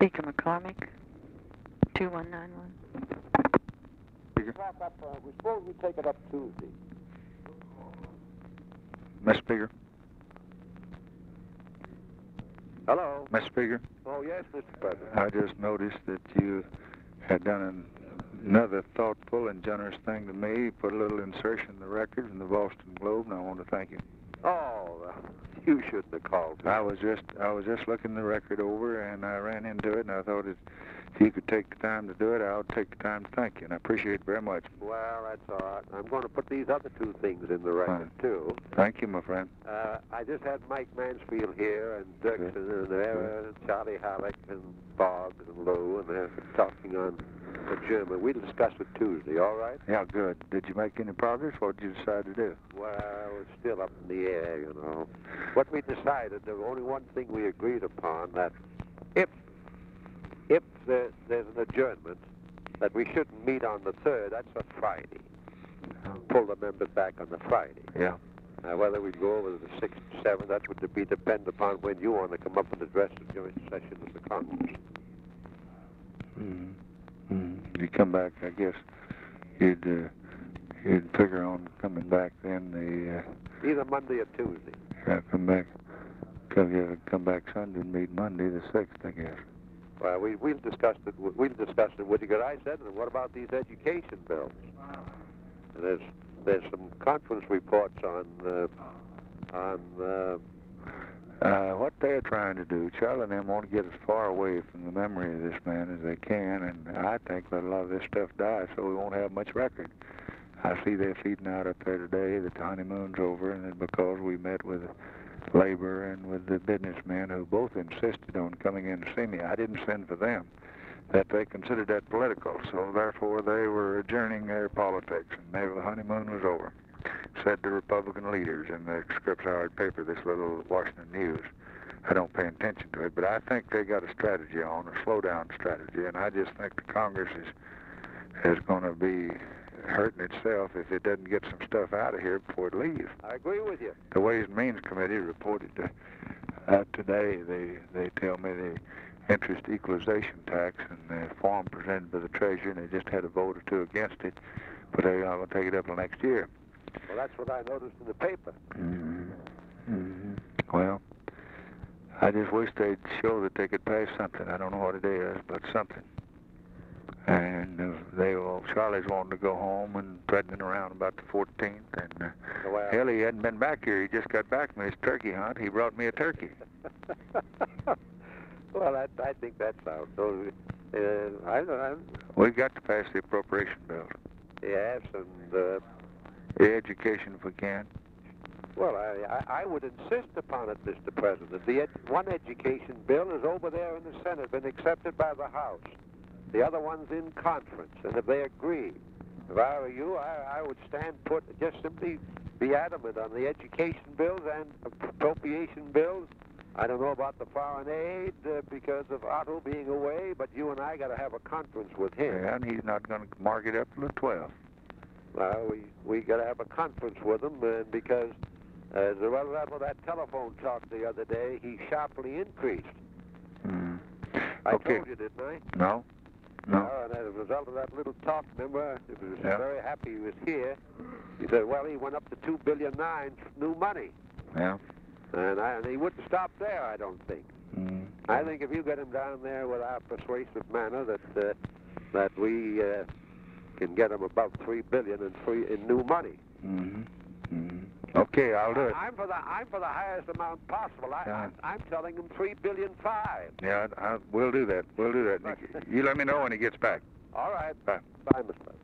Speaker McCormick, 2191. Speaker. We suppose we take it up Tuesday. Mr. Speaker. Hello. Mr. Speaker. Oh, yes, Mr. President. I just noticed that you had done another thoughtful and generous thing to me. You put a little insertion in the record in the Boston Globe, and I want to thank you. Oh, you shouldn't have called me. I was just looking the record over, and I ran into it, and I thought if you could take the time to do it, I would take the time to thank you, and I appreciate it very much. Well, that's all right. I'm going to put these other two things in the record, too. Thank you, my friend. I just had Mike Mansfield here, and Dirksen, and there, Charlie Halleck, and Boggs, and Lou, and they're talking on the German. We'll discuss it Tuesday, all right? Yeah, good. Did you make any progress? What did you decide to do? Well, it's still up in the air, you know. What we decided, there was only one thing we agreed upon, that if there's an adjournment, that we shouldn't meet on the 3rd, that's a Friday. Pull the members back on the Friday. Yeah. Whether we go over the 6th, 7th, that would be dependent upon when you want to come up and address the joint session of the Congress. You come back, I guess you'd figure on coming back then either Monday or Tuesday. Come back Sunday and meet Monday the 6th, I guess. Well, we'll discuss it. We'll discuss it with you. Because I said, what about these education bills? And there's some conference reports on what they're trying to do. Charlie and them want to get as far away from the memory of this man as they can, and I think let a lot of this stuff die so we won't have much record. I see they're feeding out up there today that the honeymoon's over, and it's because we met with labor and with the businessmen who both insisted on coming in to see me. I didn't send for them. That they considered that political, so therefore they were adjourning their politics, and the honeymoon was over, said the Republican leaders in the Scripps Howard paper, this little Washington News. I don't pay attention to it, but I think they got a strategy on, a slow-down strategy, and I just think the Congress is going to be hurting itself if it doesn't get some stuff out of here before it leaves. I agree with you. The Ways and Means Committee reported today, they tell me the interest equalization tax and the form presented by the Treasury, and they just had a vote or two against it, but they're going to take it up till next year. Well, that's what I noticed in the paper. Well, I just wish they'd show that they could pass something. I don't know what it is, but something. And Charlie's wanting to go home and threatening around about the 14th. And hell, he hadn't been back here. He just got back from his turkey hunt. He brought me a turkey. Well, I think that's out. So, We've got to pass the appropriation bill. Yes, and the education if we can. Well, I would insist upon it, Mr. President. The one education bill is over there in the Senate, been accepted by the House. The other one's in conference, and if they agree, if I were you, I would stand put, just simply be adamant on the education bills and appropriation bills. I don't know about the foreign aid because of Otto being away, but you and I got to have a conference with him. Yeah, and he's not going to mark it up till the 12th. Well, we got to have a conference with him because as a result of that telephone talk the other day, he sharply increased. I told you, didn't I? No. And as a result of that little talk, remember, he was very happy he was here. He said, well, he went up to $2.9 billion new money. Yeah. And he wouldn't stop there, I don't think. I think if you get him down there with our persuasive manner that we can get him above $3 billion in new money. Okay, I'll do it. I'm for the highest amount possible. I'm telling him $3.5 billion. Yeah, we'll do that. We'll do that. You let me know when he gets back. All right. Bye. Bye, Mr. President.